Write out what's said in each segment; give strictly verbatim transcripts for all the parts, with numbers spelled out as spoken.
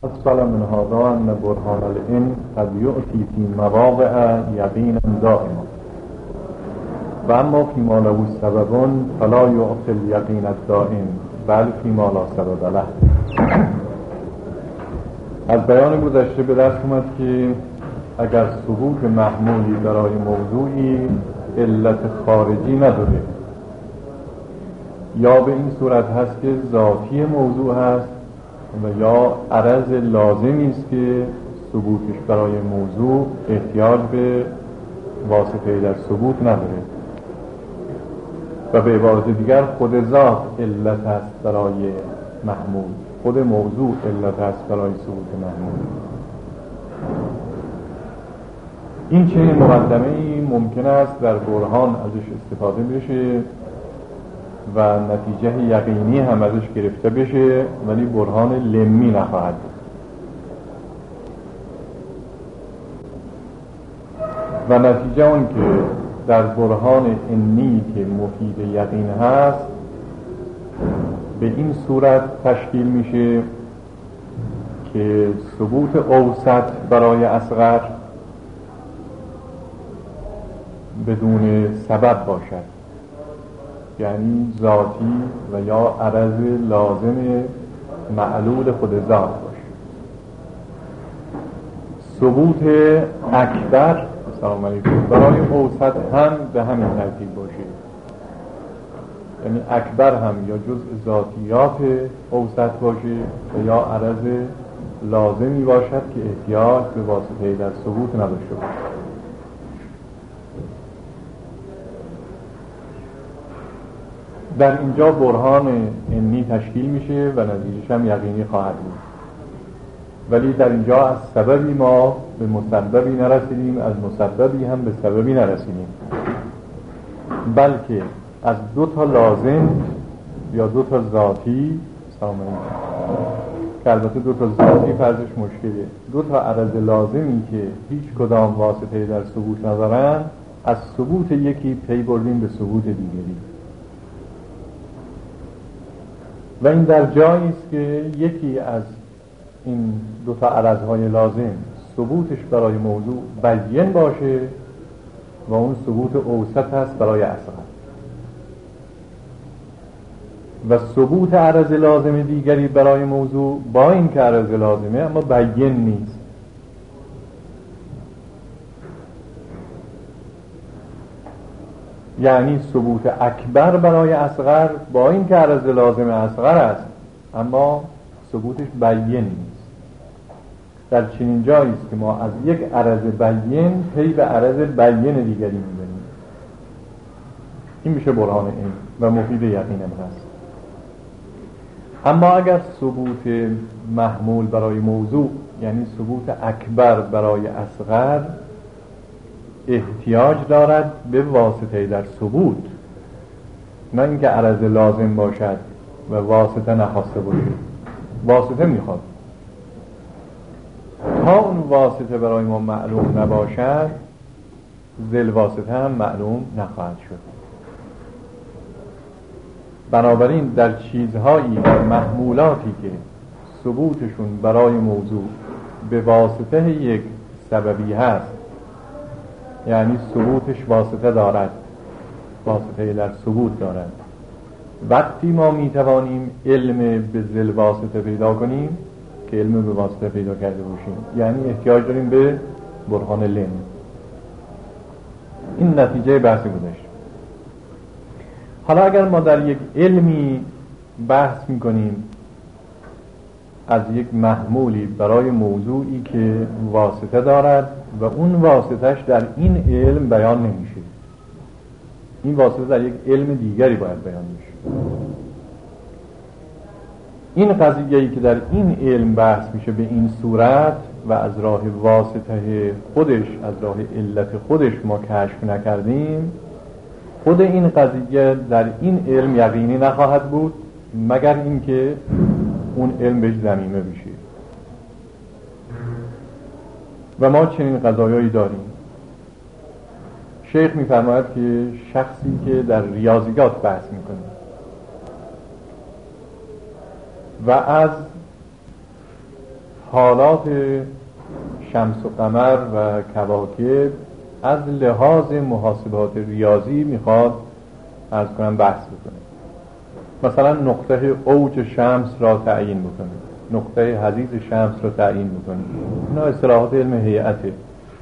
أسفل من هذا أن برهان العلم قد يؤتي في مواضع يقينا دائما وأما فيما له سبب فلا يؤتي اليقين الدائم بل فيما لا سبب له. از بیان گذشته به دست اومد که اگر ثبوت محمولی برای موضوعی علت خارجی نداره یا به این صورت هست که ذاتی موضوع هست و یا عرض لازمی است که ثبوتش برای موضوع احتیاج به واسطه در ثبوت نداره و به عبارت دیگر خود ذات علت است برای محمول، خود موضوع علت است برای ثبوت محمول. این چنین مقدمه‌ای ممکن است در برهان ازش استفاده بشه و نتیجه یقینی هم ازش گرفته بشه ولی برهان لمی نخواهد. و نتیجه اون که در برهان انی که مفید یقین هست به این صورت تشکیل میشه که ثبوت اوسط برای اصغر بدون سبب باشد، یعنی ذاتی و یا عرض لازم معلول خود ذات باشه. ثبوت اکبر سلام علیکم برای اوسط هم به همین ترتیب باشه، یعنی اکبر هم یا جزء ذاتیات اوسط باشه و یا عرض لازمی باشد که احتیاج به واسطه در ثبوت نداشته باشه. در اینجا برهان انی تشکیل میشه و نتیجهش هم یقینی خواهد بود، ولی در اینجا از سببی ما به مسببی نرسیدیم، از مسببی هم به سببی نرسیدیم، بلکه از دو تا لازم یا دو تا ذاتی سامعین که البته دو تا ذاتی فرضش مشکله، دو تا عرض لازمی که هیچ کدام واسطه در ثبوت ندارن از ثبوت یکی پی بردیم به ثبوت دیگری. و این در جایی است که یکی از این دو تا عرضهای لازم ثبوتش برای موضوع بیان باشه و اون ثبوت اوسط هست برای اصغر، و ثبوت عرض لازم دیگری برای موضوع با این که عرض لازمه اما بیان نیست. یعنی ثبوت اکبر برای اصغر با این که عرض لازم اصغر است اما ثبوتش بیان نیست. در چنین جایی است که ما از یک عرض بیان پی به عرض بیان دیگری میبریم. این میشه برهان این و مفید یقین هم هست. اما اگر ثبوت محمول برای موضوع یعنی ثبوت اکبر برای اصغر احتیاج دارد به واسطه در ثبوت، نه اینکه عرض لازم باشد و واسطه نخواسته باشه، واسطه میخواد. تا اون واسطه برای ما معلوم نباشد ذل واسطه هم معلوم نخواهد شد. بنابراین در چیزهایی در محمولاتی که ثبوتشون برای موضوع به واسطه یک سببی هست، یعنی ثبوتش واسطه دارد، واسطه در ثبوت دارد، وقتی ما میتوانیم علم به ذل واسطه پیدا کنیم که علم به واسطه پیدا کرده باشیم، یعنی احتیاج داریم به برهان لم. این نتیجه بحث گذشته. حالا اگر ما در یک علمی بحث میکنیم از یک محمولی برای موضوعی که واسطه دارد و اون واسطهش در این علم بیان نمیشه، این واسطه در یک علم دیگری باید بیان میشه. این قضیه‌ای که در این علم بحث میشه به این صورت و از راه واسطه خودش، از راه علت خودش ما کشف نکردیم، خود این قضیه در این علم یقینی نخواهد بود مگر اینکه اون علم بهش ضمیمه بشه. و ما چنین قضایایی داریم. شیخ میفرماید که شخصی که در ریاضیات بحث میکنه و از حالات شمس و قمر و کواکب از لحاظ محاسبات ریاضی میخواد عرض کنم بحث بکنه. مثلا نقطه اوج شمس را تعیین بکنه، نقطه حضیض شمس را تعیین بکنه. اینا اصطلاحات علم هیئته.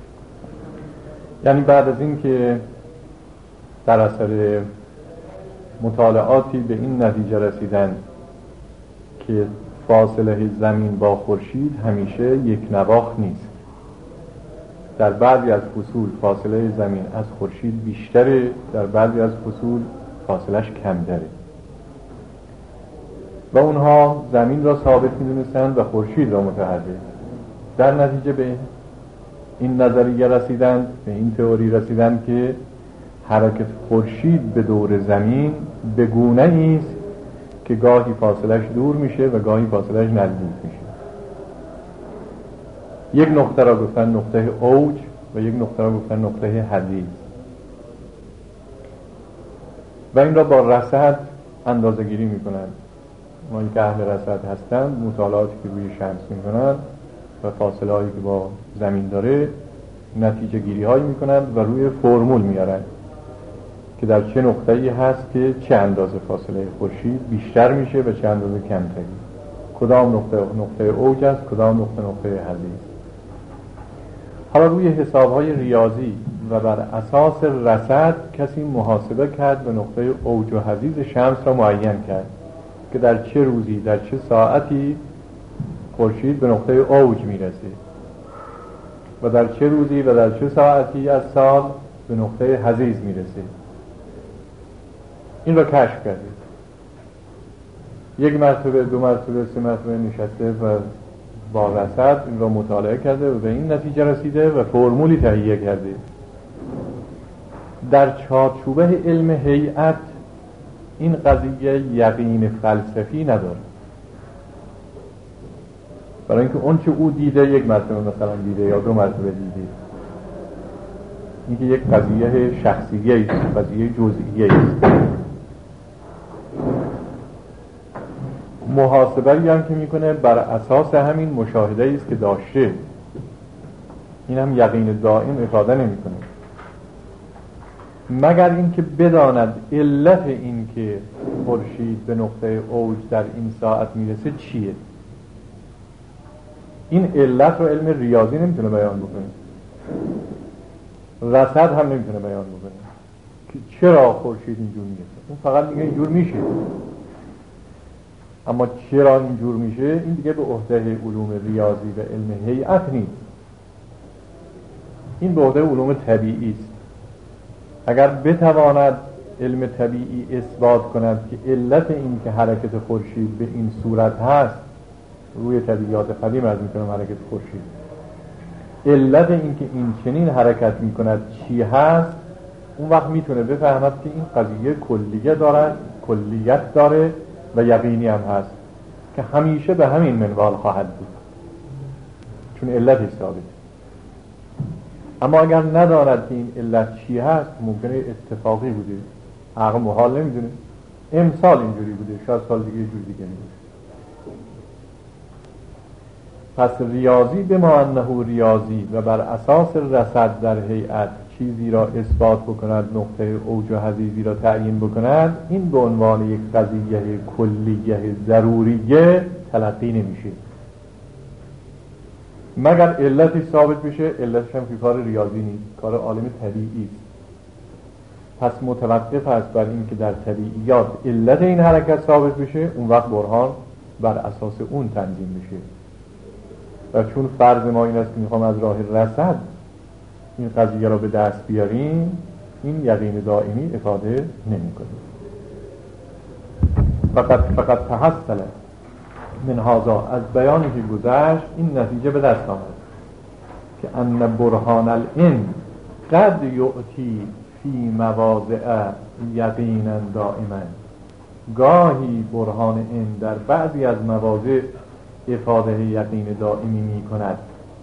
یعنی بعد از این که در اثر مطالعاتی به این نتیجه رسیدن که فاصله زمین با خورشید همیشه یک نواخت نیست، در بعضی از فصول فاصله زمین از خورشید بیشتره، در بعضی از فصول فاصلش کمتره و اونها زمین را ثابت می‌دونستند و خورشید را متحرک. در نتیجه به این نظریه رسیدند، به این تئوری رسیدند که حرکت خورشید به دور زمین به گونه‌ای است که گاهی فاصلش دور میشه و گاهی فاصلش نزدیک میشه. یک نقطه را گفتن نقطه اوج و یک نقطه را گفتن نقطه حضیض و این را با رصد اندازه گیری میکنند. اونایی که اهل رصد هستند مطالعاتی که روی شمس میکنند و فاصله هایی که با زمین داره نتیجه گیری هایی میکنند و روی فرمول میارند که در چه نقطه‌ای هست که چه اندازه فاصله خورشید بیشتر میشه و چه اندازه کمتری، کدام نقطه نقطه اوج است، کدام نقطه نقطه حضیض. حالا روی حساب‌های ریاضی و بر اساس رصد کسی محاسبه کرد و نقطه اوج و حضیض شمس را معین کرد که در چه روزی در چه ساعتی خورشید به نقطه اوج میرسه و در چه روزی و در چه ساعتی از سال به نقطه حضیض میرسه. این را کشف کردید. یک مرتبه، دو مرتبه، سه مرتبه نشسته و با رصد این را مطالعه کرده و به این نتیجه رسیده و فرمولی تهیه کرده. در چارچوبه علم هیئت این قضیه یقین فلسفی نداره، برای اینکه اون چه او دیده یک مرتبه مثلا دیده یا دو مرتبه دیده، اینکه یک قضیه شخصیه است، قضیه جزئیه است. محاسبه‌ای هم که میکنه بر اساس همین مشاهده است که داشته، این هم یقین دائم افاده نمیکنه مگر اینکه بداند علت این که خورشید به نقطه اوج در این ساعت میرسه چیه. این علت رو علم ریاضی نمیتونه بیان بکنه، رصد هم نمیتونه بیان بکنه که چرا خورشید اینجور میرسه. اون فقط میگه اینجور میشه، اما چرا اینجور میشه این دیگه به عهده علوم ریاضی و علم هیئت نیست، این به عهده علوم طبیعی است. اگر بتواند علم طبیعی اثبات کند که علت این که حرکت خورشید به این صورت هست، روی طبیعیات قدیم از میکنم حرکت خورشید، علت این که این چنین حرکت میکند چی هست، اون وقت میتونه بفهمد که این قضیه کلیه داره، کلیت داره و یقینی هم هست که همیشه به همین منوال خواهد بود چون علتش ثابته. اما اگر نداند که این علت چی هست، ممکنه اتفاقی بوده، عقل محال نمیدونه، امسال اینجوری بوده، شاید سال دیگه یه جور دیگه میشه. پس ریاضی به ما انه ریاضی و بر اساس رصد در هیئت چیزی را اثبات بکند، نقطه اوج و حضیضی را تعیین بکند، این به عنوان یک قضیه کلیه ضروریه تلقی نمیشه مگر علتش ثابت بشه. علتش هم که کار ریاضی نیست، کار عالم طبیعی است. پس متوقف است بر این که در طبیعیات علت این حرکت ثابت بشه، اون وقت برهان بر اساس اون تنظیم بشه. و چون فرض ما این است که میخوام از راه رصد این قضیه را به دست بیاریم، این یقین دائمی افاده نمی کنه. فقط فقط تحصل من هذا، از بیانی که گذشت این نتیجه به دست آمد که ان برهان العلم قد یعطی فی مواضع یقینا دائما، گاهی برهان علم در بعضی از مواضع افاده یقین دائمی می کند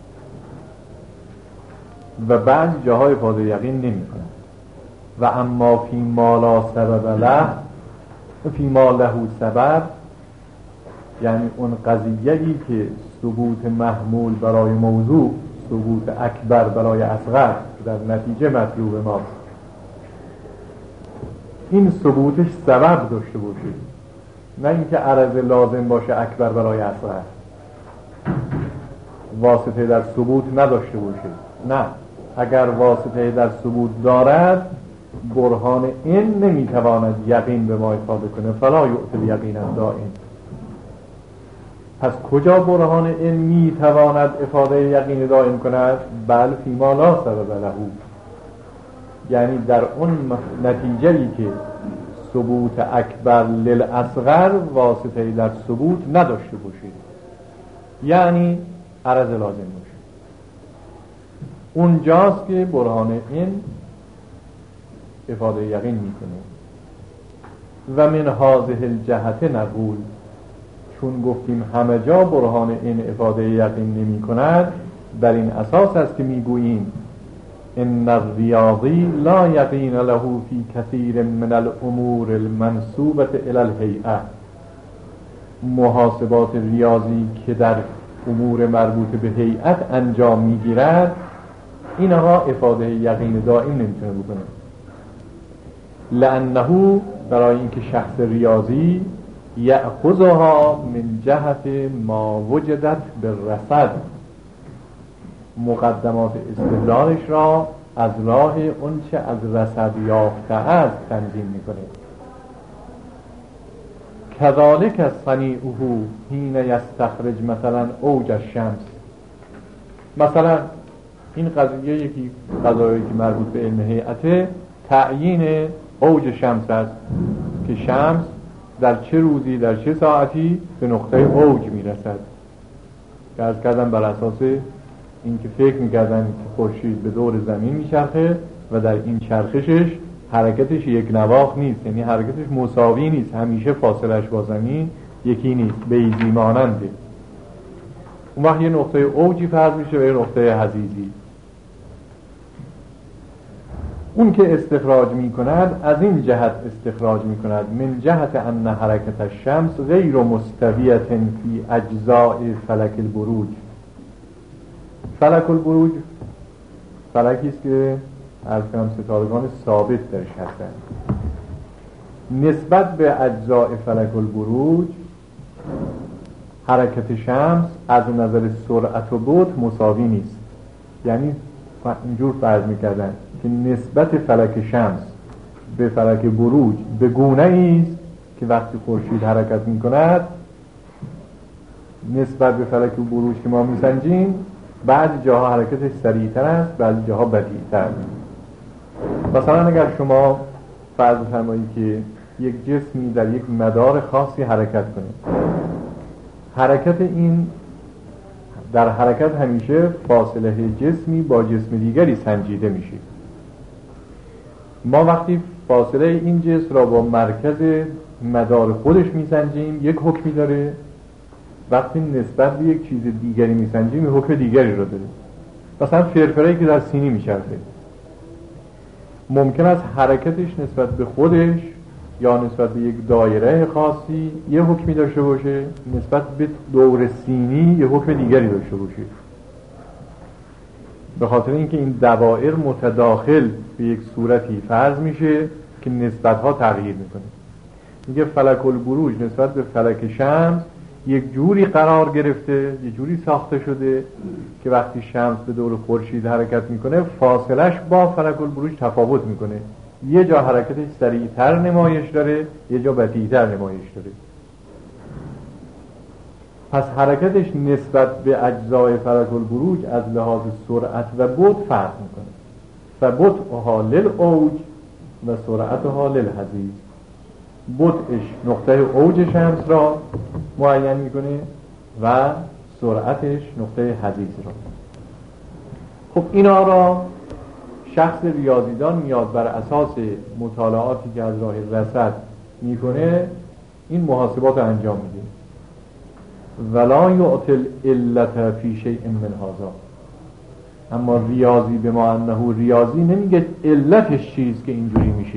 و بعضی جاهای افاده یقین نمی کند. و اما فی ما لا سبب له، فی ما له سبب، یعنی اون قضیه‌ای که ثبوت محمول برای موضوع ثبوت اکبر برای اصغر در نتیجه مطلوب ماست، این ثبوتش سبب داشته باشه، نه اینکه عرض لازم باشه اکبر برای اصغر، واسطه در ثبوت نداشته باشه. نه، اگر واسطه در ثبوت دارد برهان این نمیتواند یقین به ما افاده کنه، فلا یؤتی یقینا دائم. پس کجا برهان این میتواند افاده یقین دائم کند؟ بل فیما لا سبب له، یعنی در اون نتیجه‌ای که ثبوت اکبر للاصغر واسطه در ثبوت نداشته باشه، یعنی عرض لازم باشه، اونجاست که برهان این افاده یقین میکنه. و من هذه الجهت نقول، چون گفتیم همه جا برهان این افاده یقین نمی کند، در این اساس است که میگوییم ان الریاضی لا یقین له فی کثیر من الامور المنسوبه الی الهیئه. محاسبات ریاضی که در امور مربوط به هیئت انجام میگیرد، اینها افاده یقین دائم نمیتونه بکنه، لانه برای اینکه شخص ریاضی یأخذها من جهت ما وجدت بالرصد، مقدمات استدلالش را از راه اون چه از رصد یافته است تنظیم میکنه. کذالک صنیعه حین یستخرج مثلا اوج الشمس. مثلا این قضیه یکی قضایی که مربوط به علم هیئت، تعیین اوج شمس است که شمس در چه روزی در چه ساعتی به نقطه اوج میرسد. که از کردن بر اساس اینکه فکر میکردن که خورشید به دور زمین میچرخه و در این چرخشش حرکتش یک نواخت نیست، یعنی حرکتش مساوی نیست، همیشه فاصلش با زمین یکی نیست، بیضی ماننده. اون وقت یه نقطه اوجی فرض میشه و یه نقطه حضیضی. اون که استخراج می کند از این جهت استخراج می کند، من جهت ان حرکت الشمس غیر مستویة فی اجزاء فلک البروج. فلک البروج فلکی است که از کم ستارگان ثابت درش هستند. نسبت به اجزاء فلک البروج حرکت شمس از نظر سرعت و بعد مساوی نیست. یعنی اینجور فرض میکردن که نسبت فلک شمس به فلک بروج به گونه ایست که وقتی خورشید حرکت میکند نسبت به فلک بروج که ما میسنجیم بعضی جاها حرکتش سریعتر است، بعضی جاها بطیئتر. مثلا اگر شما فرض فرمایید که یک جسمی در یک مدار خاصی حرکت کنه، حرکت این در حرکت همیشه فاصله جسمی با جسم دیگری سنجیده میشه. ما وقتی فاصله این جسم را با مرکز مدار خودش میسنجیم یک حکمی داره، وقتی نسبت به یک چیز دیگری میسنجیم یک حکم دیگری را داره. مثلا فرفره‌ای که در سینی میچرخه ممکن است حرکتش نسبت به خودش یا نسبت به یک دایره خاصی یه حکمی داشته باشه، نسبت به دور سینی یه حکم دیگری داشته باشه، به خاطر اینکه این دوائر متداخل به یک صورتی فرض میشه که نسبتها تغییر میکنه. میگه فلک البروج نسبت به فلک شمس یک جوری قرار گرفته، یک جوری ساخته شده که وقتی شمس به دور خورشید حرکت میکنه فاصلش با فلک البروج تفاوت میکنه. یه جا حرکتش سریعتر نمایش داره، یه جا بطیئتر نمایش داره. پس حرکتش نسبت به اجزای فلک البروج از لحاظ سرعت و بعد فرق میکنه. فبطئها للأوج و سرعتها للحضیض. بطئش نقطه اوج شمس را معین میکنه و سرعتش نقطه حضیض را. خب اینا را شخص ریاضیدان میاد بر اساس مطالعاتی که از راه رصد میکنه این محاسبات رو انجام میده. ولا یعطل علت فی شیء من هذا. اما ریاضی به ما انه ریاضی نمیگه علتش چیست که اینجوری میشه،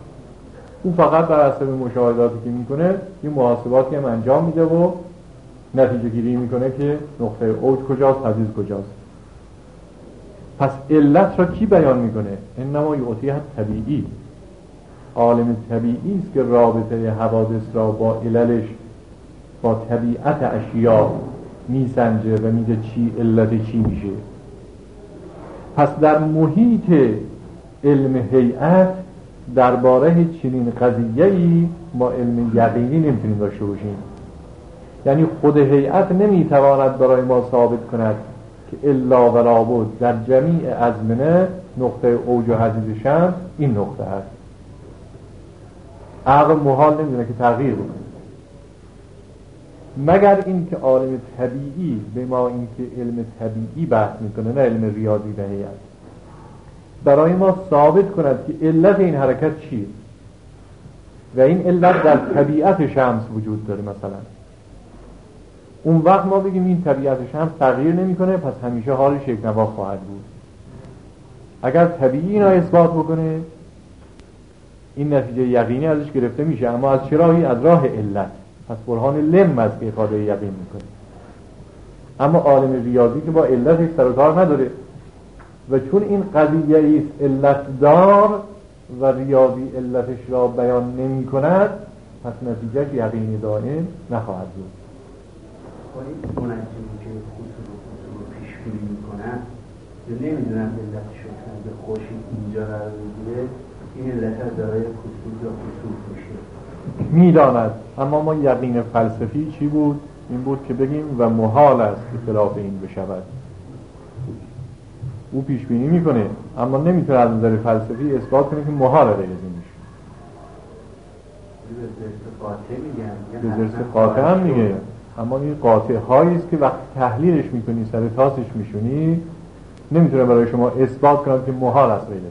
اون فقط بر اساس مشاهداتی که میکنه یه محاسباتی هم انجام میده و نتیجه گیری میکنه که نقطه اوج کجاست، حدیث کجاست. پس علت را کی بیان میکنه؟ انما یعطیه طبیعی، عالم طبیعی است که رابطه حوادث را با عللش، با طبیعت اشیاء میسنجه و میگه چی علت چی میشه. پس در محیط علم هیئت درباره چنین قضیه‌ای ما علم یقینی نمیتونیم داشته باشیم. یعنی خود هیئت نمیتواند برای ما ثابت کند که الا و لابد در جمیع ازمنه نقطه اوج و حدیث شمس این نقطه است. عقل محال نمیدونه که تغییر بکنه، مگر این که عالم طبیعی به ما این که علم طبیعی بحث میکنه، نه علم ریاضی و هیئت، برای ما ثابت کند که علت این حرکت چیه و این علت در طبیعت شمس وجود داره. مثلا اون وقت ما بگیم این طبیعت شمس تغییر نمیکنه، پس همیشه حالش یک نواخت خواهد بود. اگر طبیعی اینا اثبات بکنه، این نتیجه یقینی ازش گرفته میشه. اما از چه راهی؟ از راه علت. پس برهان لم از که افاده یقین میکنه. اما عالم ریاضی که با علتش سر و کار نداره و چون این قضیه است علت دار و ریاضی علتش را بیان نمی کند، پس نتیجهش یقینی دائم نخواهد بود. خواهید منجمی که خصوص و خصوص رو پیشگیری میکنن یا نمیدونم علتش رو به خورشید اینجا قرار بگیره، این علت دارای خصوص یا خصوص میشه میداند. اما ما یقین فلسفی چی بود؟ این بود که بگیم و محال است که خلاف این بشود. او پیش بینی میکنه اما نمیتونه از نظر فلسفی اثبات کنه که محال غیر از این بشه. به زرس قاطع هم میگه، اما این قاطع هایی است که وقتی تحلیلش میکنی سر تاسش میشونی نمیتونه برای شما اثبات کنه که محال است غیر از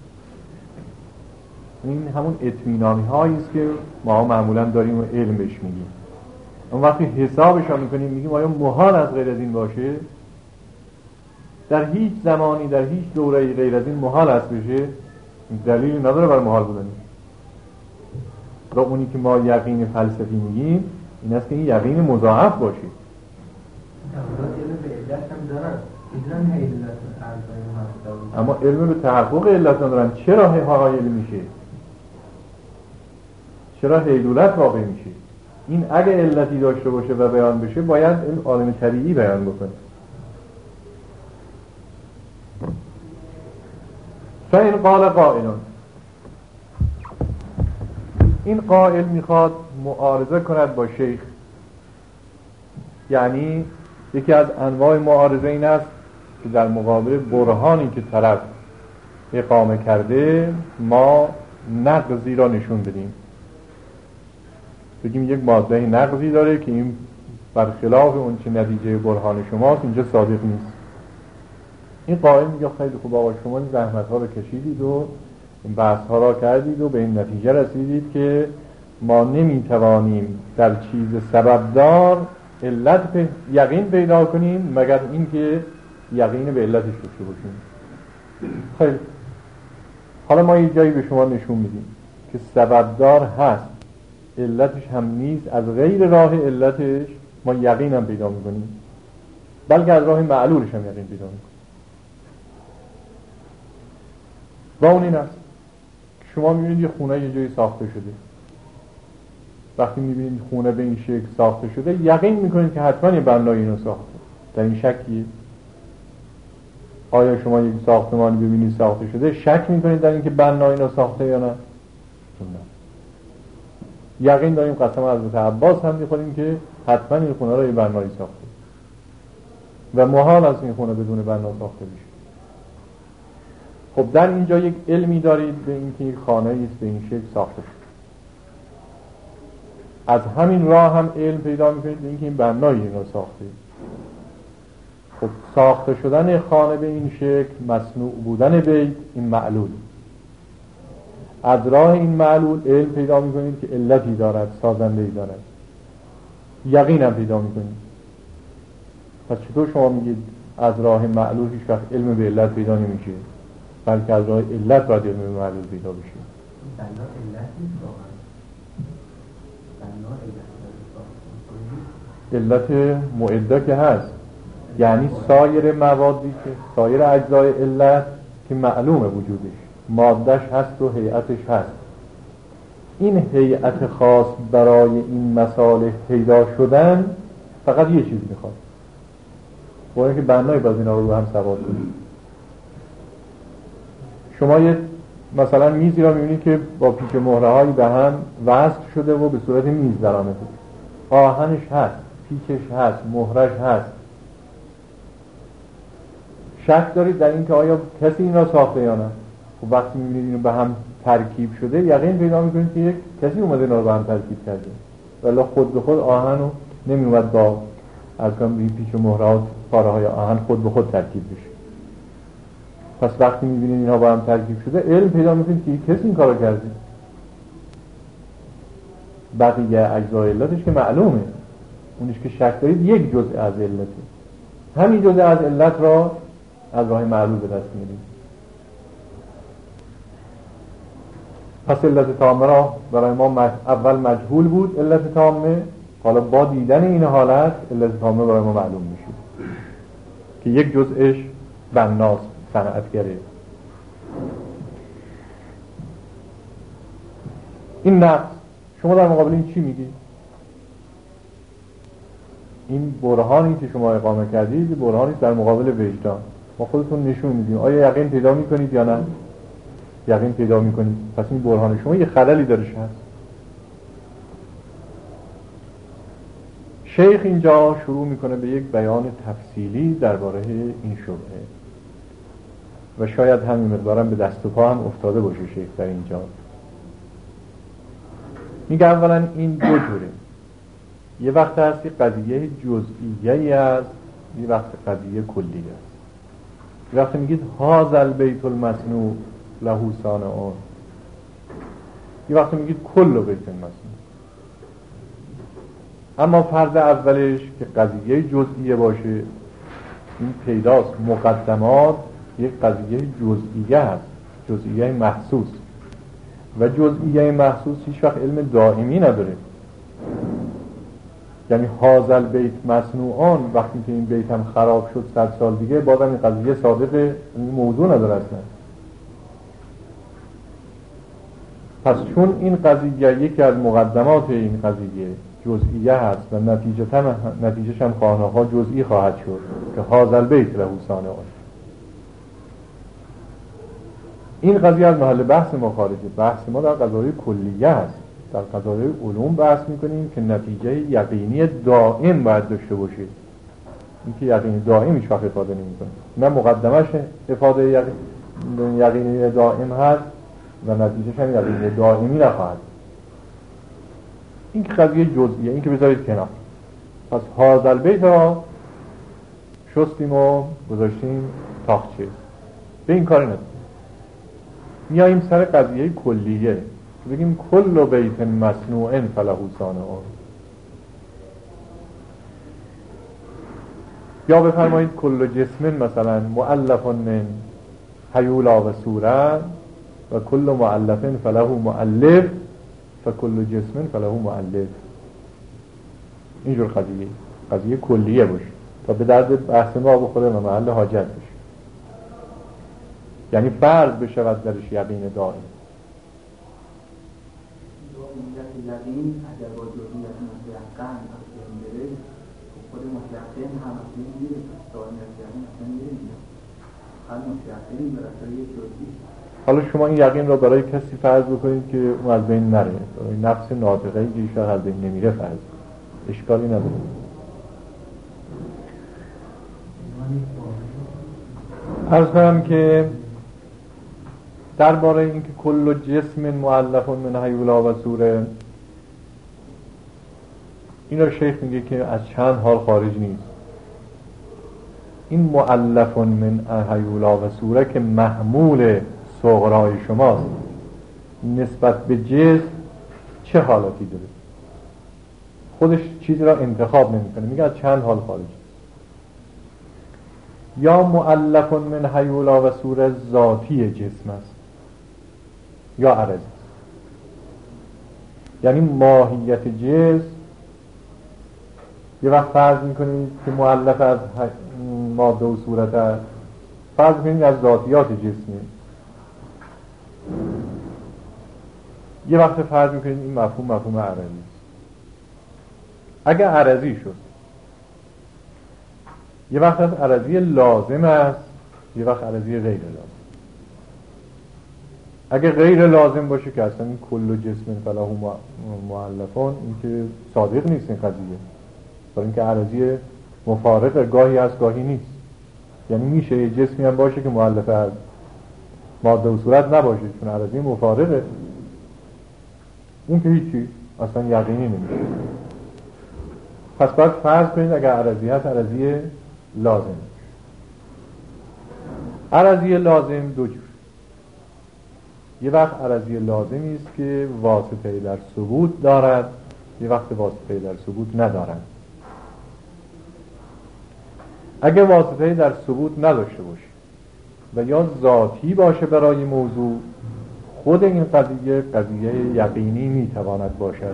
این. این همون اطمینانی هایی است که ما معمولا داریم و علم بهش میگیم. اون وقتی حسابش رو میکنیم میگیم آیا محال از غیر از این باشه؟ در هیچ زمانی در هیچ دوره‌ای غیر از این محال است بشه؟ دلیلی نداره برای محال بودن. و اونی که ما یقین فلسفی میگیم این است که این یقین مضاعف باشه. اما علم به تحقق علت ندارن. چرا حقایل میشه؟ چرا حیلولت واقع میشه؟ این اگه علتی داشته باشه و بیان بشه باید این عالم طبیعی بیان بکنه. فإن قال قائلون، این قائل میخواد معارضه کند با شیخ. یعنی یکی از انواع معارضه این است که در مقابل برهانی که طرف اقامه کرده ما نقضی را نشون بدیم، بگیم یک ماده نقضی داره که این برخلاف اون چه نتیجه برهان شماست اینجا صادق نیست. این قائل میگه خیلی خوب آقا شما این زحمت ها رو کشیدید و این بحث ها را کردید و به این نتیجه رسیدید که ما نمیتوانیم در چیز سببدار علت به یقین پیدا کنیم مگر اینکه یقین به علتش داشته باشیم. خیلی حالا ما یه جایی به شما نشون میدیم که سببدار هست، علتش هم نیست، از غیر راه علتش ما یقین هم پیدا میکنیم، بلکه از راه معلولش هم یقین پیدا میکنیم. و اون این است که شما میبینید یه خونه یه جایی ساخته شده. وقتی میبینید خونه به این شکل ساخته شده یقین میکنید که حتما یه بنایی اینو ساخته. در این شکیه؟ آیا شما یک ساختمانی ببینید ساخته شده شک میکنید در اینکه بنایی اینو ساخته یا نه؟ نه. یقین داریم، قسم حضرت عباس هم میخوریم که حتما این خونه را یه بنایی ساخته و محال است این خونه بدون بنا ساخته بشه. خب در اینجا یک علمی دارید به اینکه این خانه است به این شکل ساخته شده. از همین راه هم علم پیدا میکنید به اینکه این بنایی اینو ساخته. خب ساخته شدن خانه به این شکل، مصنوع بودن بیت، این معلول. از راه این معلول علم پیدا میکنید که علتی دارد، سازنده‌ای دارد، یقین هم پیدا میکنید. پس چطور شما میگید از راه معلول هیچ وقت علم به علت پیدا نمیشه، بلکه از راه علت باید علم به معلول پیدا بشه؟ بنا علت نیست واقعا، بنا علت علت معده که هست، یعنی سایر موادی که سایر اجزای علت که معلومه وجودش، مادهش هست و هیئتش هست. این هیئت خاص برای این مصالح پیدا شدن فقط یه چیز میخواد، باید که بنای باز اینا رو هم سواد کنید. شما یه مثلا میزی را میبینید که با پیچ مهره هایی به هم وصل شده و به صورت میز در آمده، آهنش هست، پیچش هست، مهرش هست. شک دارید در این که آیا کسی این را ساخته یا نه؟ خب وقتی میبینید اینو به هم ترکیب شده یقین پیدا میکنید که یک کسی اومده اینا رو به هم ترکیب کرده، ولی خود به خود آهن رو نمیومد با از کنم به پیچ و مهرات پاره های آهن خود به خود ترکیب بشه. پس وقتی میبینید اینها با هم ترکیب شده علم پیدا میکنید که کسی این کارو کرده. بقیه اجزای علتش که معلومه، اونش که شک دارید یک جزء از علته، همین جزء از علت را از راه معلول به دست میارید. پس علت تامه را برای ما اول مجهول بود علت تامه، حالا با دیدن این حالت علت تامه برای ما معلوم میشه که یک جزءش بناست، صنعتگره. این نقص شما در مقابل این چی میگی؟ این برهانی که شما اقامه کردید برهانی در مقابل وجدان، ما خودتون نشون میدیم آیا یقین پیدا میکنید یا نه؟ یقین پیدا میکنید، پس این برهان شما یه خللی درش هست. شیخ اینجا شروع میکنه به یک بیان تفصیلی درباره این شبهه و شاید همین مقدارم به دست و پا هم افتاده باشه شیخ در اینجا. میگه اولا این دو جوره، یه وقت هست که قضیه جزئیه‌ای است، یه وقت قضیه کلی است. یه وقت میگید هازل بیت المصنوع له صانعون، یه وقت میگید کل بیت المصنوع. اما فرض اولش که قضیه جزئیه باشه این پیداست، مقدمات یک قضیه جزئیه هست، جزئیه محسوس، و جزئیه محسوس هیچ وقت علم دائمی نداره. یعنی هازل بیت مصنوعان وقتی که این بیت هم خراب شد صد سال دیگه بازم این قضیه صادقه، این موضوع نداره اصلا. پس چون این قضیه یکی از مقدمات این قضیه جزئیه هست و نتیجه نتیجهش هم خانه ها جزئی خواهد شد که هازل بیت له صانعون، این قضیه از محل بحث ما خارجه. بحث ما در قضایای کلیه هست، در قضایای علوم بحث میکنیم که نتیجه یقینی دائم باید داشته باشه. این که یقینی دائم هیچ وقت افاده نمیکنه، نه مقدمش افاده یقین... یقینی دائم هست و نتیجهش هم یقینی دائمی نخواهد. این که قضیه جزئیه، این که بذارید کنار. پس هازل بیت را شستیم و گذاشتیم تاخچه، به این کاری نداریم. میاییم سر قضیه کلیه، بگیم کل بیت مصنوع فله صانعون، یا بفرمایید کل جسم مثلا مؤلف من هیولا و صورت و کل مؤلف فله مؤلف فکل جسم فله مؤلف. اینجور قضیه قضیه کلیه باشه تا به درد بحث ما بخوره و محل حاجت بشه، یعنی فرض بشود درش یقین دائم. یقین اگر با جزئیات مطلقاً از بین بره خود مطلقاً هم از بین میره، دائمیت یقین اصلا نمیره، هر مطلقاً برای یک جزئی. حالا شما این یقین را برای کسی فرض بکنید که اون از بین نره، برای نفس ناطقه‌ای که ایشان از بین نمیره فرض، اشکالی نداره. عرض کنم که درباره اینکه کل جسم مؤلف من هیولا و صوره، این رو شیخ میگه که از چند حال خارج نیست. این مؤلف من هیولا و صوره که محمول صغرای شماست نسبت به جسم چه حالاتی داره؟ خودش چیزی را انتخاب نمیکنه، میگه از چند حال خارج. یا مؤلف من هیولا و صوره ذاتی جسم است یا عرض، یعنی ماهیت جسم یه وقت فرض میکنید که مؤلف از ماده و صورت است، فرض میکنید از ذاتیات جسمی. یه وقت فرض میکنید این مفهوم مفهوم عرضی است. اگه عرضی شد، یه وقت از عرضی لازم است، یه وقت عرضی غیر لازم. اگه غیر لازم باشه که اصلا این کل جسم فله مؤلفون، این که صادق نیست این قضیه، برای اینکه عرضی مفارق گاهی هست گاهی نیست. یعنی میشه یه جسمی هم باشه که مؤلف از ماده و صورت نباشه، چون عرضی مفارقه، اون که هیچی اصلا یقینی نمیشه. پس باید فرض کنید اگر عرضی هست عرضی لازم. عرضی لازم دو جور. یه وقت عرضی لازمی است که واسطه در ثبوت دارد، یه وقت واسطه در ثبوت ندارد. اگه واسطه در ثبوت نداشته باشه و یا ذاتی باشه برای موضوع، خود این قضیه قضیه یقینی میتواند باشد.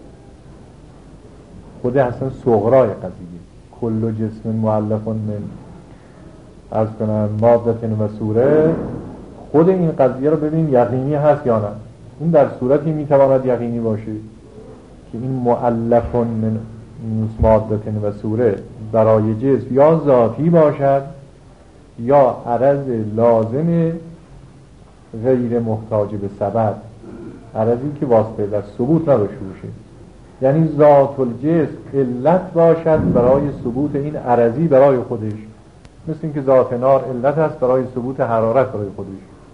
خود اصلا صغرای قضیه، کل جسم مؤلف من از کنن ماده و صوره، خود این قضیه رو ببین یقینی هست یا نه. این در صورتی میتواند یقینی باشه که این مؤلف من ماده و صوره برای جسم یا ذاتی باشد یا عرض لازم غیر محتاج به سبب، عرضی که واسطه در ثبوت نداشته باشه. یعنی ذات الجسم علت باشد برای ثبوت این عرضی برای خودش، مثل اینکه ذات نار علت است برای ثبوت حرارت برای خودش.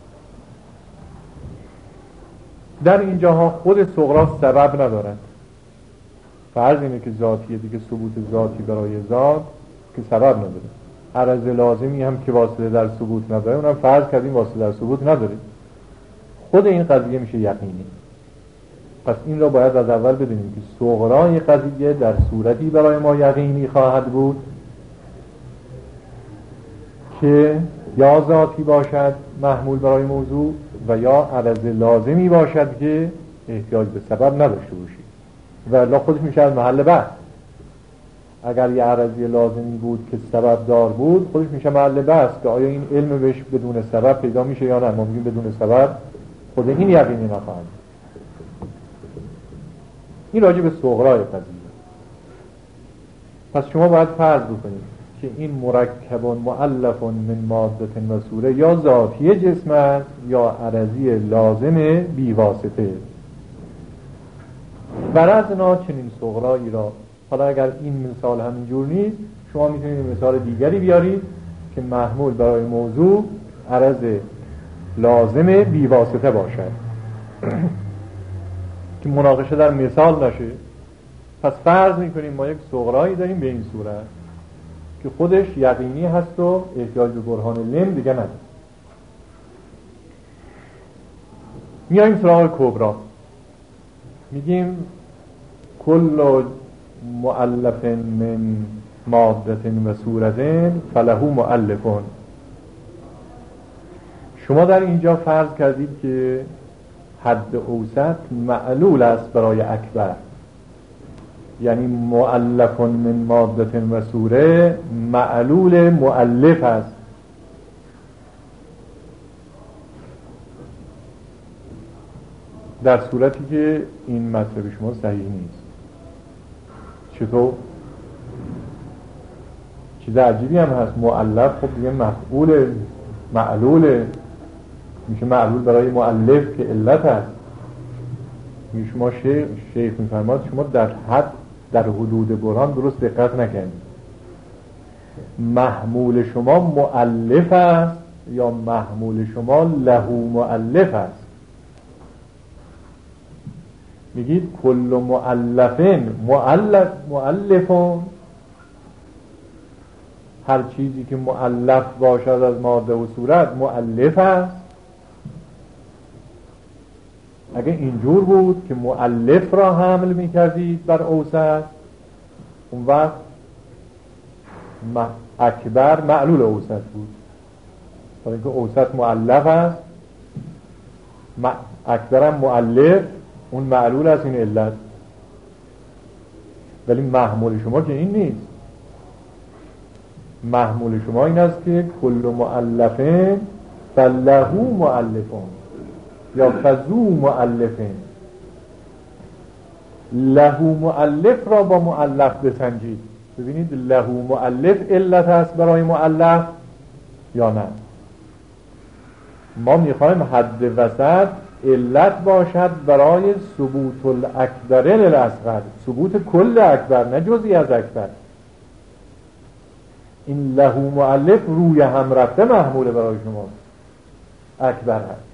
در اینجاها خود صغرا سبب ندارد. فرض اینه که ذاتیه دیگه، ثبوت ذاتی برای ذات که سبب نداره. عرض لازمی هم که واسطه در ثبوت نداره، اونم فرض کردیم واسطه در ثبوت نداره. خود این قضیه میشه یقینی. پس این را باید از اول بدونیم که صغرای قضیه در صورتی برای ما یقینی خواهد بود که یا ذاتی باشد محمول برای موضوع و یا عرض لازمی باشد که احتیاج به سبب نداشته باشی. و الا خودش میشه از محل بحث. اگر یه عرضی لازمی بود که سبب دار بود، خودش میشه محل بحث که آیا این علم بهش بدون سبب پیدا میشه یا نه. ما میگیم بدون سبب خود این یقینی نخواهد. این راجع به صغرای قضیه. پس شما باید فرض بکنید که این مرکب مؤلف من ماده و صوره یا ذاتی جسم است یا عرضی لازم بی واسطه. برازنا چنین صغرایی را، حالا اگر این مثال همینجور نیست، شما میتونید مثال دیگری بیارید که محمول برای موضوع عرض لازم بی واسطه باشد که مناقشه در مثال نشه. پس فرض میکنیم ما یک صغرایی داریم به این صورت که خودش یقینی هست و احتیاج به برهان لم دیگه نداره. میایم سراغ کبرا، میگیم کل مؤلف من ماده و صورت فله مؤلفون. شما در اینجا فرض کردید که حد اوسط معلول است برای اکبر، یعنی مؤلف من ماده و صوره معلول مؤلف است. در صورتی که این مطلب شما صحیح نیست. چطور؟ چیز عجیبی هم هست. مؤلف خب دیگه مفعول معلول میشه، معلول برای مؤلف که علت هست. شما شیخ, شیخ میفرماد شما در حد در حدود برهان درست دقت نکنید. محمول شما مؤلف است یا محمول شما له مؤلف است؟ میگید کل مؤلفین مؤلف مؤلفون، هر چیزی که مؤلف باشد از ماده و صورت مؤلف است. اگه اینجور بود که مؤلف را حمل میکردید بر اوسط، اون وقت اکبر معلول اوسط بود، برای اینکه اوسط مؤلف است، اکبر هم مؤلف، اون معلول است، این علت. ولی محمول شما که این نیست. محمول شما این است که کل مؤلفه فله مؤلفون یا فذو مؤلفه. له مؤلف را با مؤلف بسنجید، ببینید له مؤلف علت است برای مؤلف یا نه. ما میخوایم حد وسط علت باشد برای ثبوت الاکبر للاصغر، ثبوت کل اکبر نه جزئی از اکبر. این له مؤلف روی هم رفته محموله برای شما اکبر هست.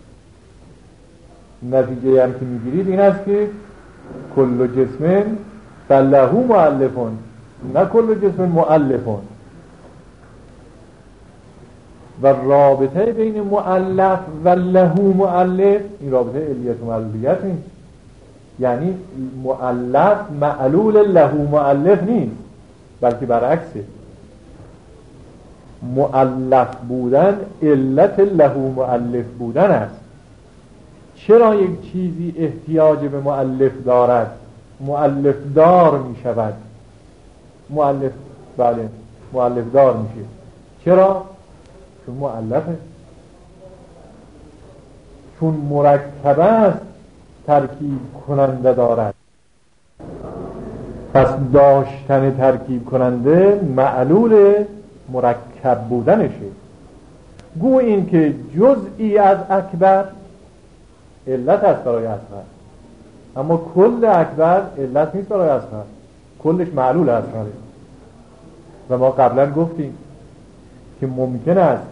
نتیجه هم که میگیرید این است که کل جسم فله مؤلفون، نه کل جسم مؤلفون. و رابطه بین مؤلف و له مؤلف این رابطه علیت و معلولیت نیست. یعنی مؤلف معلول له مؤلف نیست، بلکه برعکسه. مؤلف بودن علت له مؤلف بودن است. چرا یک چیزی احتیاج به مؤلف دارد؟ مؤلف دار می شود. مؤلف بله مؤلف دار میشه. چرا؟ چون مؤلفه، چون مرکب است، ترکیب کننده دارد. پس داشتن ترکیب کننده معلول مرکب بودنشه. گو این که جزئی از اکبر علت است برای اصغر، اما کل اکبر علت نیست برای اصغر، کلش معلول اصغره. و ما قبلا گفتیم که ممکن است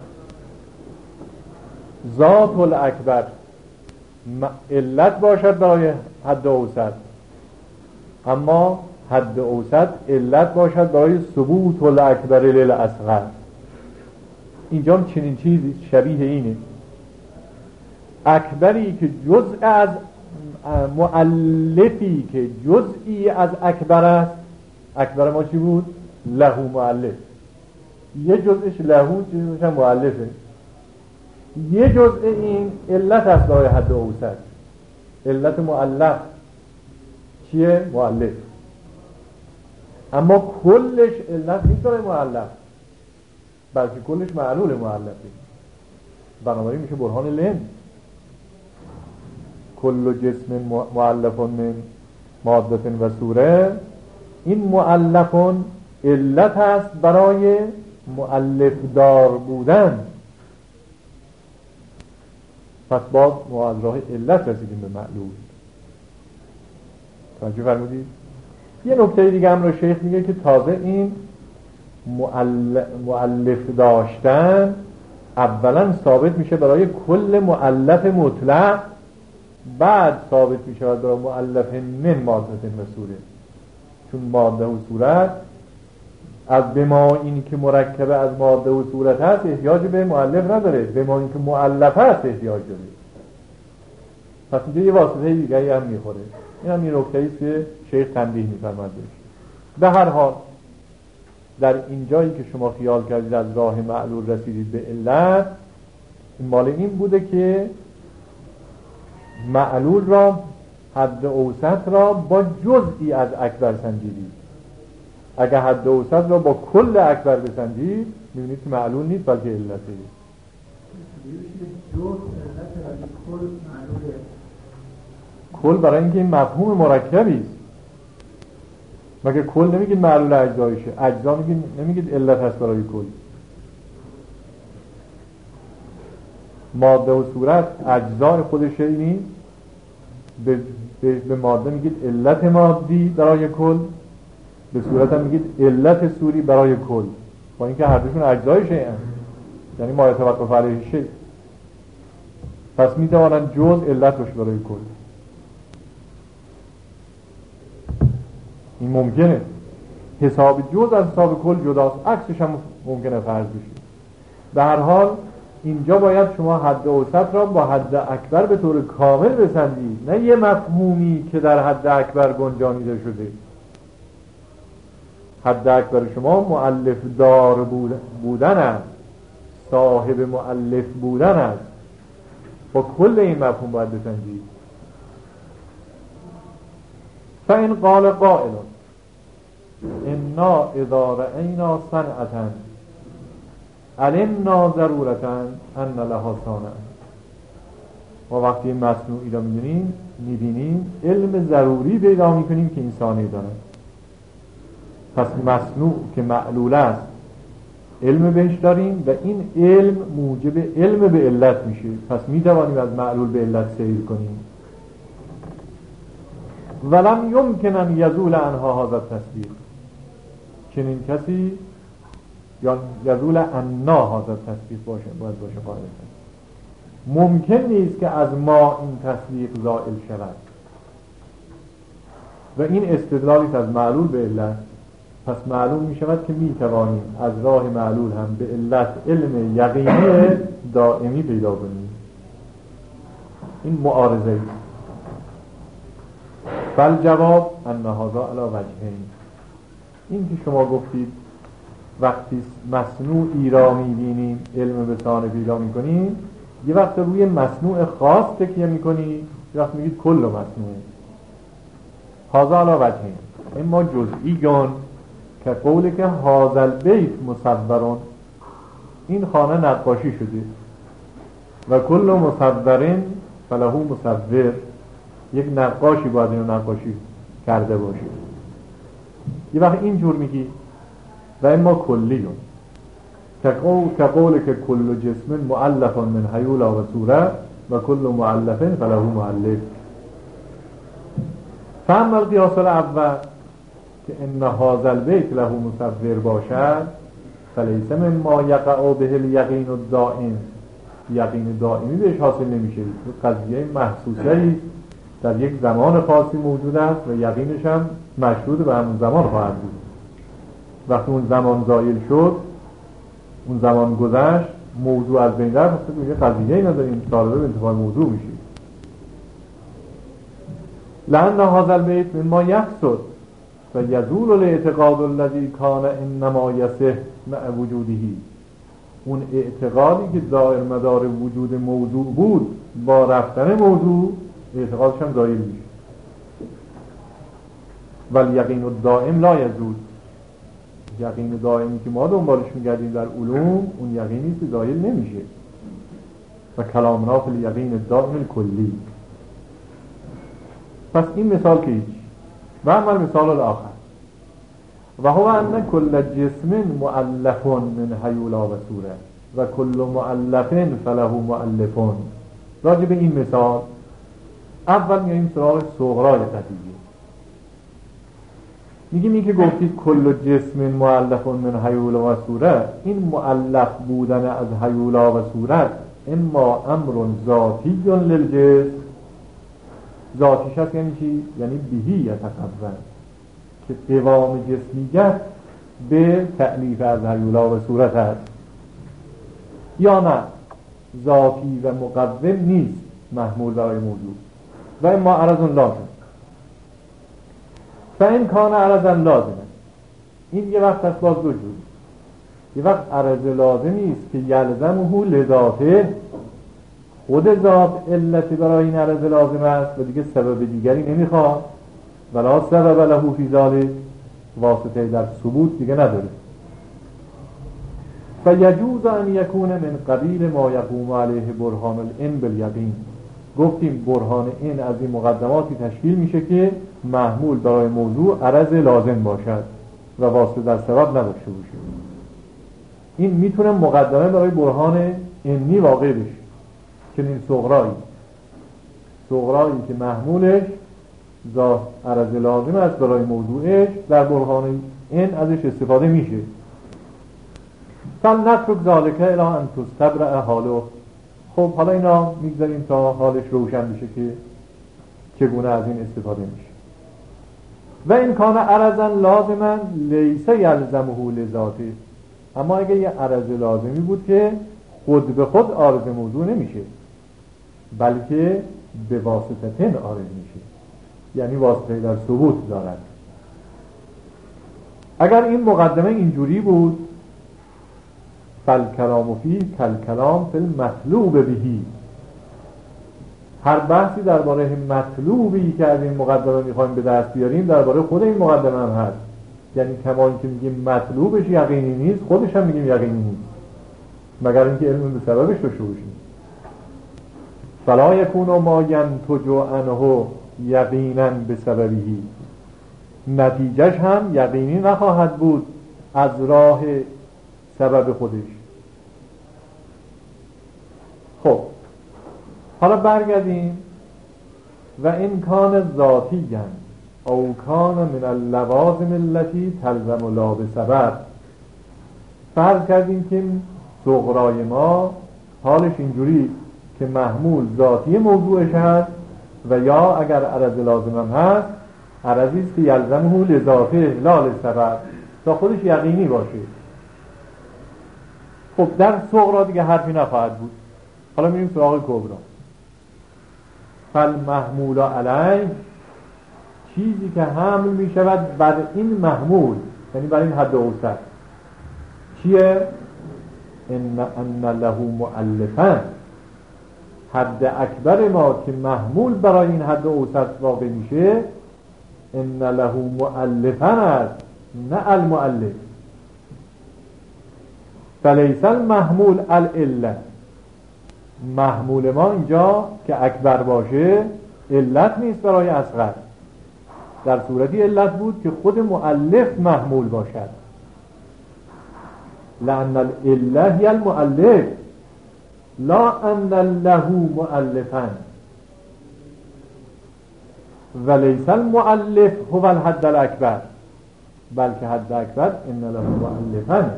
ذات الاکبر علت باشد برای حد اوسط، اما حد اوسط علت باشد برای ثبوت الاکبر للاصغر. اینجا چنین چیزی شبیه اینه. اکبری که جزء از مؤلفی که جزئی از اکبر است. اکبر ما چی بود؟ له مؤلف. یه جزءش له، جزءش هم مؤلفه. یه جزء این علت است برای حد اوسط. علت مؤلف چیه؟ مؤلف. اما کلش علت نیست برای مؤلف، بلکه کلش معلول مؤلفه. بنابراین میشه برهان لن. کل جسم مؤلفون من ماده و صوره. این مؤلفون علت است برای مؤلف دار بودن. پس باز ما از راه علت رسیدیم به معلول. توجه فرمودید؟ یه نکته دیگه هم رو شیخ میگه که تازه این مؤلف داشتن اولا ثابت میشه برای کل مؤلف مطلق، بعد ثابت میشه برای مؤلف من ماده و صوره. چون ماده و صورت از بما این که مرکبه از ماده و صورت هست احتیاج به مؤلف نداره، بما این که مؤلف هست احتیاج داره. پس اینجا یه واسطه دیگه هم میخوره. این هم یه نکته ایست که شیخ تنبیه میفرماید. به هر حال در این جایی که شما خیال کردید از راه معلول رسیدید به علت، مال این بوده که معلول را حد اوسط را با جزئی از اکبر سنجیدید. اگر حد اوسط را با کل اکبر بسنجید میبینید که معلول نیست بلکه علته. کل برای اینکه این مفهوم مرکبی است. مگر کل نمیگید معلول اجزایشه، اجزا میگید، نمیگید علت هست برای کل. ماده و صورت اجزای خودشه نیست، به, به, به ماده میگید علت مادی برای کل، به صورت هم میگید علت صوری برای کل، با اینکه هر دوشون اجزای شیء ان، یعنی ما یتوقف علیه شیء. پس میتوانند جز علت باشه برای کل. این ممکنه. حساب جز از حساب کل جداست، عکسش هم ممکنه فرض بشه. به هر حال اینجا باید شما حد اوسط را با حد اکبر به طور کامل بسنجید، نه یه مفهومی که در حد اکبر گنجانیده شده. حد اکبر شما مؤلف دار بودن است، صاحب مؤلف بودن است. با کل این مفهوم باید بسنجید. فإن قال قائل، انا اذا رأینا صنعتا علمنا ضرورتا ان لها صانع. و وقتی مصنوعی را می‌بینیم می‌بینیم علم ضروری پیدا می‌کنیم که این صانع داره. پس مصنوع که معلول است علم بهش داریم و این علم موجب علم به علت میشه. پس میتوانیم از معلول به علت سیر کنیم. ولم یمکن ان یزول عنها هذا التصدیق. چنین کسی یا یزول عنا هذا التصدیق باشه باید باشه قاعده. ممکن نیست که از ما این تصدیق زائل شود و این استدلالی از معلول به علت. پس معلوم می شود که می توانیم از راه معلول هم به علت علم یقینی دائمی پیدا کنیم. این معارضه است. بل جواب ان هذا علی وجهین. این که شما گفتید وقتی مصنوعی را می بینیم علم به صانع پیدا می کنیم، یه وقت روی مصنوع خاص تکیه می کنید، یه وقت میگید کل مصنوع. هذا علی وجهین. اما جزئیون که قولی که هذا البیت مصورون، این خانه نقاشی شده و کل مصورین فله مصور، یک نقاشی باید اینو نقاشی کرده باشه. یه وقت اینجور میگی و اما کلیون که قولی که کل جسم مؤلف من حیولا و صورت و کل مؤلف فله مؤلف. فهم القیاس الاول که ان هذا البیت له مصور باشد فلیس من ما یقع به الیقین الدائم. یقین دائمی بهش حاصل نمیشه. قضیه محسوسه در یک زمان خاصی موجود است و یقینش هم مشهود به همون زمان خواهد بود. وقتی اون زمان زایل شد، اون زمان گذشت، موضوع از بین رفت، دیگه قضیه‌ای نداریم، طالب به انتفاع موضوع میشه. لأن هذا البیت مما یحصل و یزول الاعتقاد الذی کان انما یصح مع وجوده. اون اعتقادی که دائر مدار وجود موضوع بود با رفتن موضوع اعتقادش هم زایل میشه. ولی یقین الدائم لا یزول. یقین دائمی که ما دنبالش میگردیم در علوم اون یقینی که زایل نمیشه. و کلامنا فی الیقین الدائم الکلی. پس این مثال که هیچ. و اما مثال الاخر و هو ان کل جسم مؤلف من حیولا و صورت و کل مؤلف فله مؤلف. راجع به این مثال اول میاییم سراغ صغرای قضیه. میگیم این که گفتید کل جسم مؤلف من حیولا و صورت، این مؤلف بودن از حیولا و صورت اما امر ذاتی للجسم. ذاتیش هست یعنی چی؟ یعنی بهی یتقوم، که قوام جسمیت به تألیف از حیولا و صورت هست. یا نه ذاتی و مقوم نیست محمول برای موضوع. و اما عرض لازم. فإن کان عرض لازم، این یه وقت هست باز دو جور. یه وقت عرض لازمی است که یلزمه لذاته، خود ذات علتی برای این عرض لازم است و دیگه سبب دیگری نمیخواد. ولا سبب له فی ذلک، واسطه در ثبوت دیگه نداره. فیجوز ان یکون من قبیل ما یقوم علیه برهان العلم بالیقین. گفتیم برهان این از این مقدماتی تشکیل میشه که محمول برای موضوع عرض لازم باشد و واسطه در سبب نداشته باشه. این میتونه مقدمه برای برهان اینی واقع بشه. چنین صغرایی صغرایی که محمولش ذات عرض لازم است برای موضوعش، در برهان این ازش استفاده میشه. فلنترک ذالک الی ان تستبرأ حاله. خب حالا اینا میگذاریم تا حالش روشن بشه که چگونه از این استفاده میشه. و این کان عرضا لازما لیس یلزمه لذاته. اما اگه یه عرض لازمی بود که خود به خود عارض موضوع نمیشه، بلکه به واسطتین عارض میشه، یعنی واسطه در ثبوت دارد. اگر این مقدمه اینجوری بود، فالکلام فی کالکلام فی المطلوب بهی. هر بحثی درباره مطلوبی که از این مقدمه میخوایم به دست بیاریم درباره خود این مقدمه هم هست. یعنی کما که میگیم مطلوبش یقینی نیست، خودش هم میگیم یقینی نیست مگر اینکه علم به سببش داشته باشیم. فلا یکون ما ینتج عنه یقینا بسببی، نتیجهش هم یقینی نخواهد بود از راه سبب خودش. خب حالا برگردیم و این کان ذاتی او کان من اللوازم التي تلزم لا بسبب. فرض کردیم که صغرای ما حالش اینجوری که محمول ذاتی موضوعش هست و یا اگر عرض لازم هم هست عرضی است که یلزمه لذاته لا لسبب، تا خودش یقینی باشه. خب در صغرا دیگه حرفی نخواهد بود. حالا میریم سراغ کبرا. فالمحمول علیه، چیزی که حمل می شود بر این محمول، یعنی بر این حد اوسط، چیه؟ ان ان له مؤلفا، حد اکبر ما که محمول برای این حد اوسط واقع میشه ان له مؤلفا است، نه المؤلف. فلیس المحمول العله، محمول ما اینجا که اکبر باشه علت نیست برای اصغر، در صورتی علت بود که خود مؤلف محمول باشد. لأن العله هی المؤلف لا ان له مؤلفا، ولیس المؤلف هو الحد الاکبر، بلکه حد اکبر ان له مؤلفا.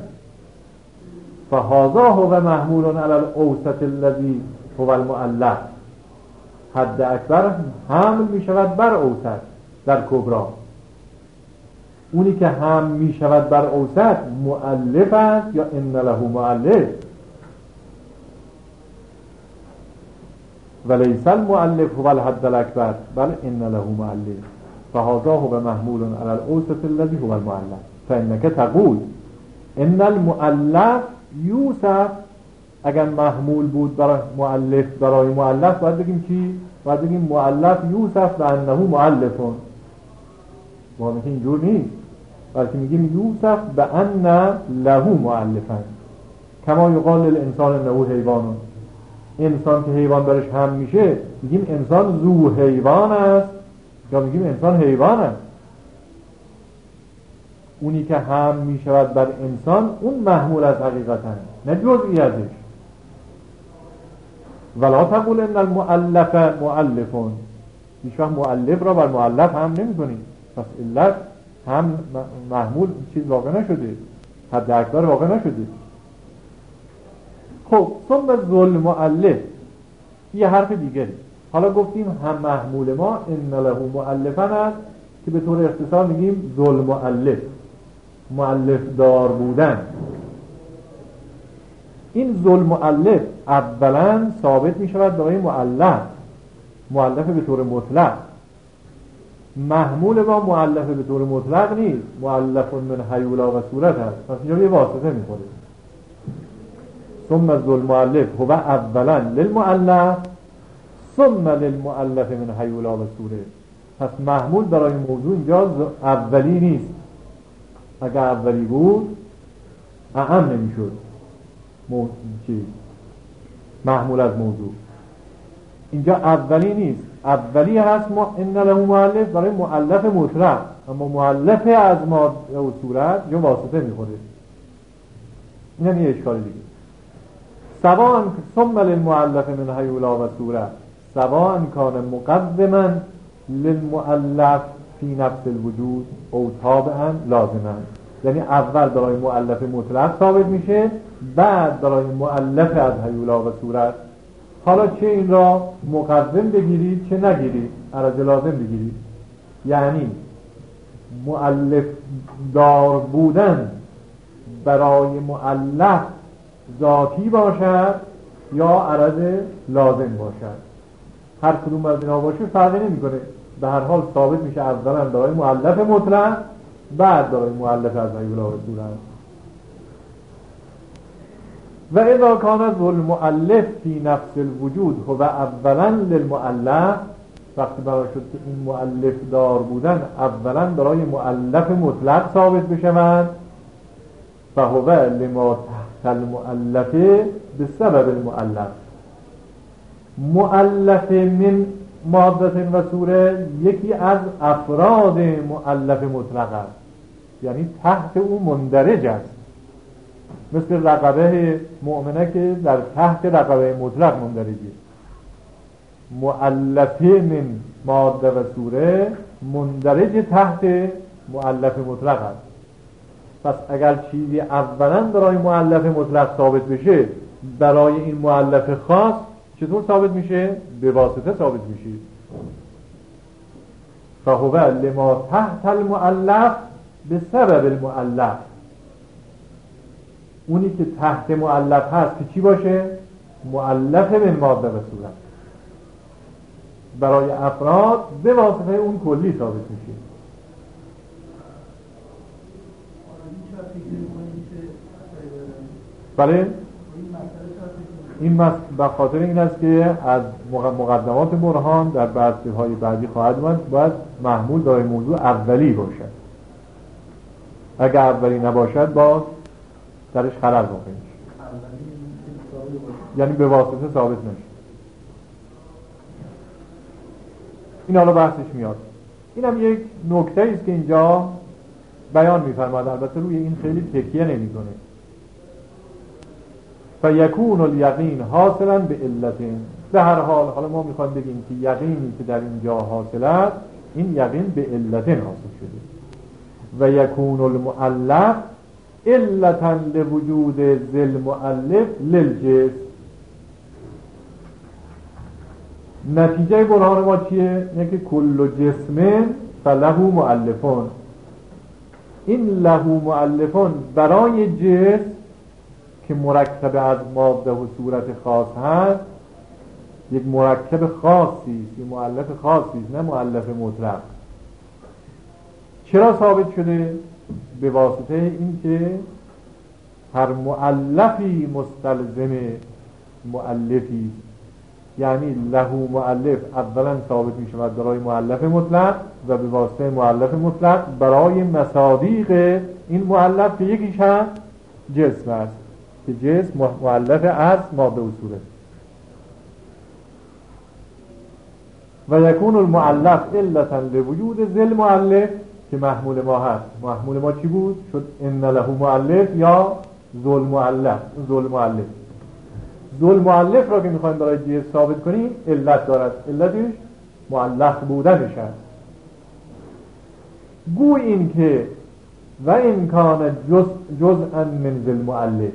فهذا هو محمول على الاوسط الذي هو المؤلف. حد اکبر حمل می شود بر اوسط در کبرا. اونی که حمل می شود بر اوسط مؤلف است یا ان له مؤلف. وليس المؤلف هو الحد الاکبر بل ان له مؤلف. فهذا هو محمول على الاوسط الذي هو المؤلف. فانك تقول ان المؤلف یوسف. اگر محمول بود برای مؤلف برای مؤلف باید بگیم چی؟ باید بگیم مؤلف یوسف و انه مؤلفون. ما میگیم اینجور نیست، بلکه میگیم یوسف به ان له مؤلفا. کما یقال للانسان انه حیوان. انسان که حیوان برش هم میشه میگیم انسان ذو حیوان است یا میگیم انسان حیوان است. اونی که هم میشود بر انسان اون محمول از حقیقتا، نه جزئی ازش. ولا تقول ان المؤلف مؤلفون. هیچ وقت مؤلف را بر مؤلف هم نمی کنیم، پس علت هم محمول چیز واقع نشده، حد اکبر واقع نشده. خب ثم ذل مؤلف یه حرف دیگری. حالا گفتیم هم محمول ما ان له مؤلفا است که به طور اختصار میگیم ذل مؤلف، مؤلف دار بودن. این ذل مؤلف اولا ثابت می شود برای مؤلف، مؤلف به طور مطلق. محمول ما مؤلف به طور مطلق نیست، مؤلف من حیولا و صورت هست، پس اینجا یه واسطه می خوره. ثم ذل مؤلف هو اولا للمؤلف ثم للمؤلف من حیولا و صورت. پس محمول برای موضوع اینجا اولی نیست. اگر اولی بود اعم نمی شد مو... چی؟ محمول از موضوع. اینجا اولی نیست، اولی هست ما ان له مؤلف برای مؤلف مطلق، اما مؤلف از ماده و صورت یا واسطه میخوره. این هم یه اشکال دیگه. سواء ثم للمؤلف من حیولا و صورت سواء کان مقدما للمؤلف فی نفس الوجود او تابعا لازما. یعنی اول برای مؤلف مطلق ثابت میشه، بعد برای مؤلف از حیولا و صورت. حالا چه این را مقدم بگیرید چه نگیرید، عرض لازم بگیرید. یعنی مؤلف دار بودن برای مؤلف ذاتی باشد یا عرض لازم باشد، هر کدوم از اینا باشه فرقی نمیکنه، به هر حال ثابت میشه اولا برای مؤلف مطلق بعد برای مؤلف از حیولا و صورت. و اذا کان ذو المؤلف فی نفس الوجود هو اولا للمؤلف وقتی برای شد که این مؤلف دار بودن اولا برای مؤلف مطلق ثابت بشوند فهو لما تحت المؤلف به سبب المؤلف. مؤلف من ماده و سوره یکی از افراد مؤلف مطلق است، یعنی تحت او مندرج است، مثل رقبه مؤمنه که در تحت رقبه مطلق مندرجه. مؤلفه من ماده و سوره مندرج تحت مؤلف مطلق است. پس اگر چیزی اولا برای مؤلف مطلق ثابت بشه، برای این مؤلف خاص چطور ثابت میشه؟ به واسطه ثابت میشه. فهو لما تحت المؤلف به سبب المؤلف. اونی که تحت مؤلف هست که چی باشه؟ مؤلف من ماده و صورت، برای افراد به واسطه اون کلی ثابت میشه. بله این به خاطر این است که از مقدمات برهان در بحث های بعدی خواهد اومد باید محمول برای موضوع اولی باشد. اگر اولی نباشد باز درش خلل واقع میشه، یعنی به واسطه ثابت نشه. این حالا بحثش میاد. این هم یک نکته است که اینجا بیان می‌فرماید، البته روی این خیلی تکیه نمی‌کنه. فیکون الیقین حاصلا به علتین. به هر حال حالا ما میخوایم بگیم که یقینی که در اینجا حاصل است، این یقین به علتین حاصل شده. و یکون المؤلف علتا لوجود ذل مؤلف للجسم. نتیجه برهان ما چیه؟ یکی کل جسم فله مؤلفون. این له مؤلفون برای جسم که مرکب از ماده و صورت خاص هست، یک مرکب خاصی است، یک مؤلف خاصی است، نه مؤلف مطلق. چرا ثابت شده؟ به واسطه این که هر مؤلفی مستلزم مؤلفی، یعنی له مؤلف اولا ثابت می شود برای مؤلف مطلق و به واسطه مؤلف مطلق برای مصادیق این مؤلف که یکیش هم جسم است که جسم مؤلف از ماده و صورت. و یکون المؤلف علتا لوجود ذل مؤلف که محمول ما هست. محمول ما چی بود؟ شد ان له مؤلف یا ذل مؤلف. ذل مؤلف ذل مؤلف را که میخوایم برای جسم ثابت کنیم علت دارد. علتش مؤلف بودنش هست. گو این که و این کان جز جزءا من ذل مؤلف،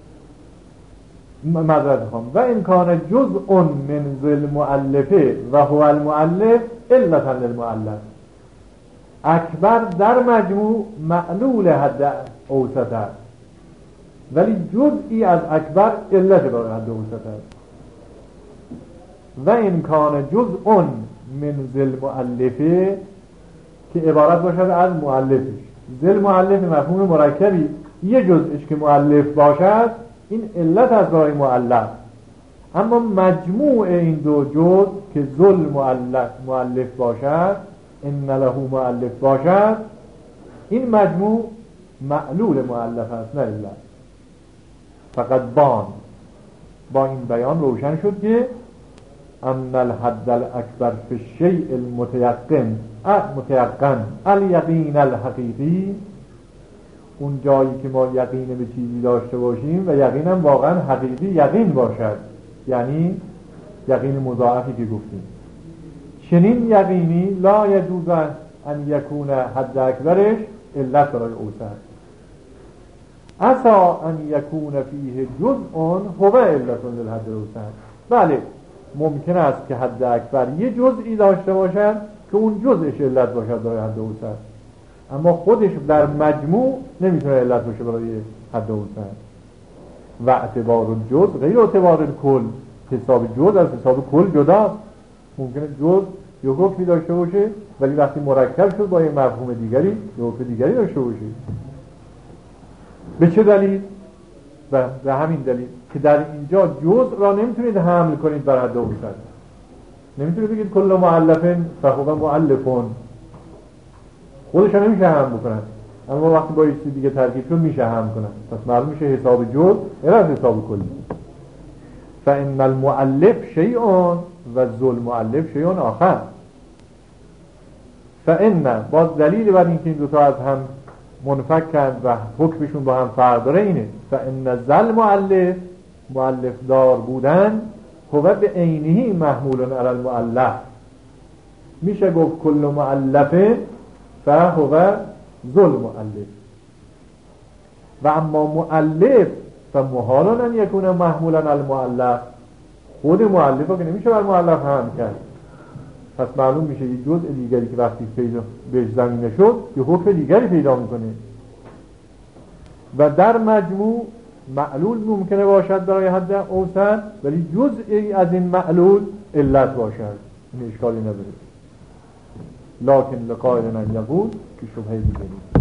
معذرت خواهم، و این کان جزء من ذل مؤلف و هو المؤلف علتا للمؤلف. اکبر در مجموع معلول حد اوسط است، ولی جزئی از اکبر علت برای حد اوسط است. و این کان جزء من ذل مؤلف که عبارت باشد از مؤلفش. ذل مؤلف مفهوم مرکبی، یه جزءش که مؤلف باشد این علت از برای مؤلف. اما مجموع این دو جزء که ذل مؤلف مؤلف باشد، ان له مؤلف باشد، این مجموع معلول مؤلف است نه علت. فقط بان با این بیان روشن شد که ان الحد الاکبر فی الشیء المتیقن متیقن الیقین الحقیقی، اون جایی که ما یقین به چیزی داشته باشیم و یقینم واقعا حقیقی یقین باشد، یعنی یقین مضاعفی که گفتیم. چنین یقینی لا یجوز ان یکون حد اکبرش علت برای اوسط. عسا ان یکون فیه جزء هو علت للحد الاوسط. بله ممکن است که حد اکبر یه جزئی داشته باشد که اون جزءش علت باشد برای حد اوسط، اما خودش در مجموع نمیتونه علت باشه برای حد اوسط. و اعتبار الجزء غیر اعتبار الکل. حساب جزء از حساب کل جدا. ممکنه جزء یه حکمی داشته باشه ولی وقتی مرکب شد با یه مفهوم دیگری یه حکم دیگری داشته باشه. به چه دلیل؟ و به همین دلیل که در اینجا جزء را نمیتونید حمل کنید بر حد اوسط. نمیتونه بگید کل مؤلفن فهو مؤلفون، خودش هم نمیشه هم بکنن، اما وقتی با یه چیز دیگه ترکیب شد میشه هم کنن، پس معلوم میشه حساب جزء غیر از حساب کلی. فإن المؤلف شیء و ذو المؤلف شیء آخر. فإن باز دلیل بر اینکه این دوتا از هم منفکن و حکمشون با هم فرق داره اینه فإن ذا المؤلف، مؤلف دار بودن، هو به عینه محمول علی المؤلف. میشه گفت کل مؤلف فهو ذو المؤلف، و اما مؤلف فمحال ان یکون محمولا علی المؤلف، خود مؤلف رو که نمیشه بر مؤلف هم کرد. پس معلوم میشه یه جزء دیگری که وقتی پیدا بهش زمینه شد یه حکم دیگری پیدا میکنه. و در مجموع معلول ممکنه باشد برای حد اوسط، ولی جزئی از این معلول علت باشد، این اشکالی نداره. لکن لقائل ان یقول که شبهه دیگری